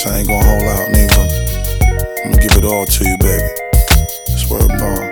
promise I ain't gonna hold out, nigga. I'm gonna give it all to you, baby. Swear ball.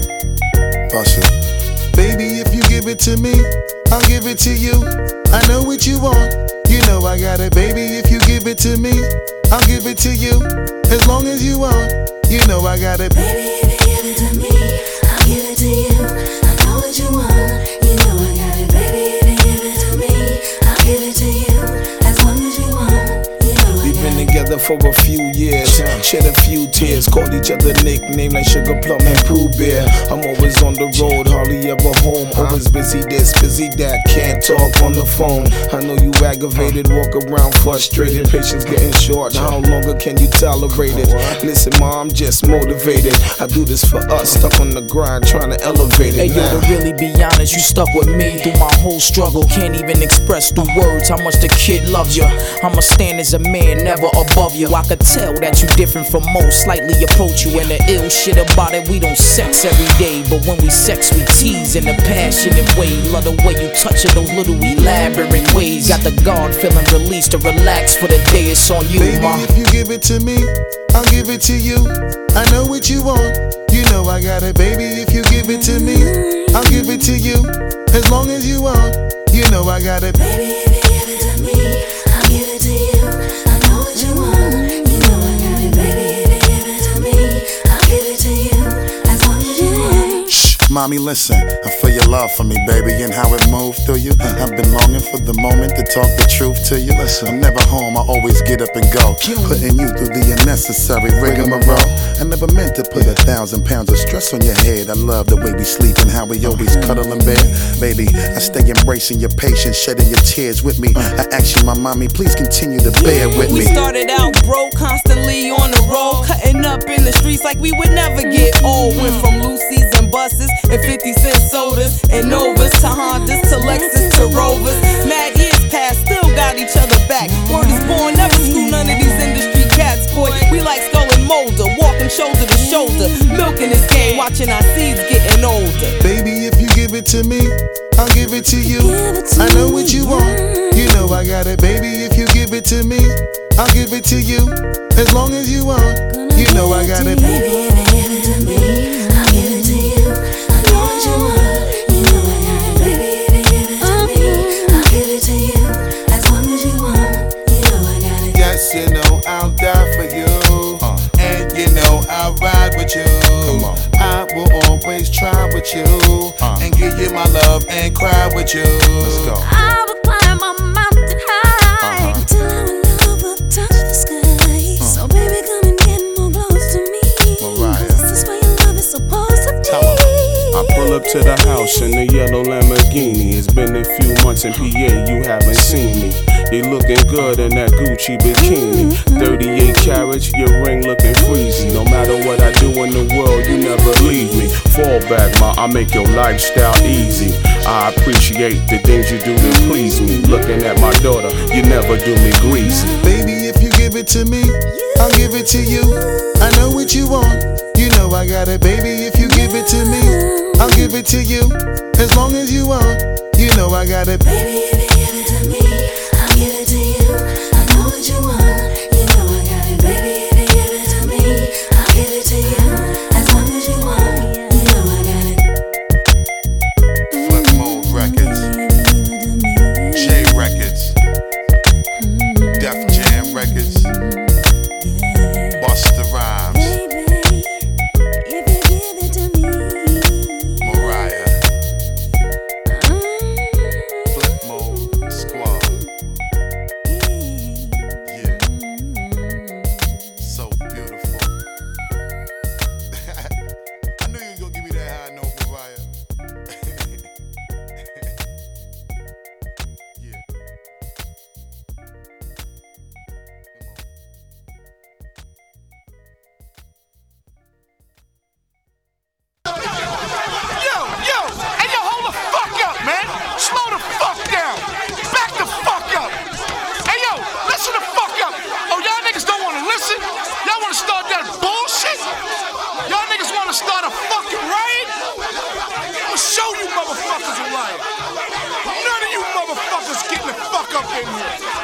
Bust it. Baby, if you give it to me, I'll give it to you. I know what you want, you know I got it. Baby, if you give it to me, I'll give it to you. As long as you want, you know I got it. Baby, if you give it to me, I'll give it to you. I know what you want, you know I got it. Baby, if you give it to me, I'll give it to you. As long as you want, you know I got it. We've been together for a few years, shed a few tears, called each other nicknames like Sugar Plum and Pooh Bear. I'm always on the road, hardly ever home. Always busy this, busy that, can't talk on the phone. I know you aggravated, walk around frustrated, patience getting short. How longer can you tolerate it? Listen, ma, I'm just motivated. I do this for us, stuck on the grind, trying to elevate it. Hey yo, to really be honest, you stuck with me through my whole struggle. Can't even express through words how much the kid loves you. I'ma stand as a man, never above you. I could tell that you different from most, slightly approach you. And the ill shit about it, we don't sex every day, but when we sex, we tease in a passionate way. Love the way you touch it, those little elaborate ways. Got the guard feeling released to relax for the day. It's on you, baby, ma. if you give it to me, I'll give it to you. I know what you want, you know I got it. Baby, if you give it to me, I'll give it to you. As long as you want, you know I got it. Baby, if you give it to me, I'll give it to you. I know what you want, you know I got it. Baby, if you give it to me, I'll give it to you. As long as you want. Shh, mommy, listen. I feel your love for me, baby, and how it moved through you. I've been longing for the moment to talk the truth to you. Listen, I'm never home, I always get up and go, putting you through the unnecessary rigmarole. I never meant to put 1,000 pounds of stress on your head. I love the way we sleep and how we always cuddle in bed. Baby, I stay embracing your patience, shedding your tears with me. I ask you, my mommy, please continue to bear with me. We started out broke, constantly on the road, cutting up in the streets like we would never get old. Went from Lucy's and buses and 50-cent sodas and Novas to Hondas to Lexus to Rovers. Mad years past, still got each other back. Word is born, never screw none of these industry cats, boy. We like Skull and Molder, walking shoulder to shoulder, milking this game, watching our seeds getting older. Baby, if you give it to me, I'll give it to you. I know what you want, you know I got it. Baby, if you give it to me, I'll give it to you. As long as you want, you know I got it. Baby, if you give it to me, I'll give it to you. I know what you want, you know I got it. Baby, if you give it to me, I'll give it to you. As long as you want, you know I got it. Yes, you know I'll die for you, and you know I'll ride with you. I will always try with you, and give you my love and cry with you. Let's go. I will climb a mountain high until our love will touch the sky. So baby, come and get more close to me. This is where your love is supposed to be. I pull up to the house in the yellow Lamborghini. It's been a few months in PA, you haven't seen me. You looking good in that Gucci bikini. 38 carats, your ring looking freezy. No matter what I do in the world, you never leave me. Fall back, ma, I make your lifestyle easy. I appreciate the things you do to please me. Looking at my daughter, you never do me greasy. Baby, if you give it to me, I'll give it to you. I know what you want, you know I got it. Baby, if you give it to me, I'll give it to you. As long as you want, you know I got it. Baby, if you give it to me, I'll give it to you. I know what you want, you know I got it. Baby, if you give it to me, I'll give it to you. As long as you want, you know I got it. Flip Mode Records, J Records, Def Jam Records, Busta Rhymes, If you give it to me, Mariah, Flip Mode Squad. Yeah, so beautiful. I knew you was gonna give me that high note, Mariah. Yeah. Yo, hold the fuck up, man. Slow the fuck down. Back the fuck up. Hey, yo, listen the fuck up. Oh, y'all niggas don't want to listen? Y'all want to start that bullshit? Y'all niggas want to start a fucking riot? I'ma show you motherfuckers a riot. None of you motherfuckers getting the fuck up in here.